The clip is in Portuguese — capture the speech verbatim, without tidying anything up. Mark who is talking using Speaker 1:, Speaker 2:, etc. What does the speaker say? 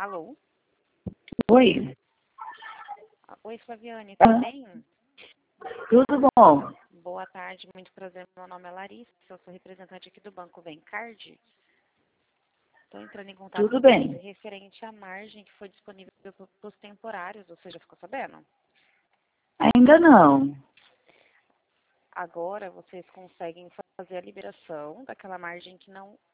Speaker 1: Alô?
Speaker 2: Oi.
Speaker 1: Oi, Flaviane, tudo bem?
Speaker 2: Tudo bom?
Speaker 1: Boa tarde, muito prazer. Meu nome é Larissa, eu sou representante aqui do Banco Bencard. Estou entrando em contato
Speaker 2: Tudo
Speaker 1: com
Speaker 2: bem.
Speaker 1: você referente à margem que foi disponível para os temporários. Você já ficou sabendo?
Speaker 2: Ainda não.
Speaker 1: Agora vocês conseguem fazer a liberação daquela margem que não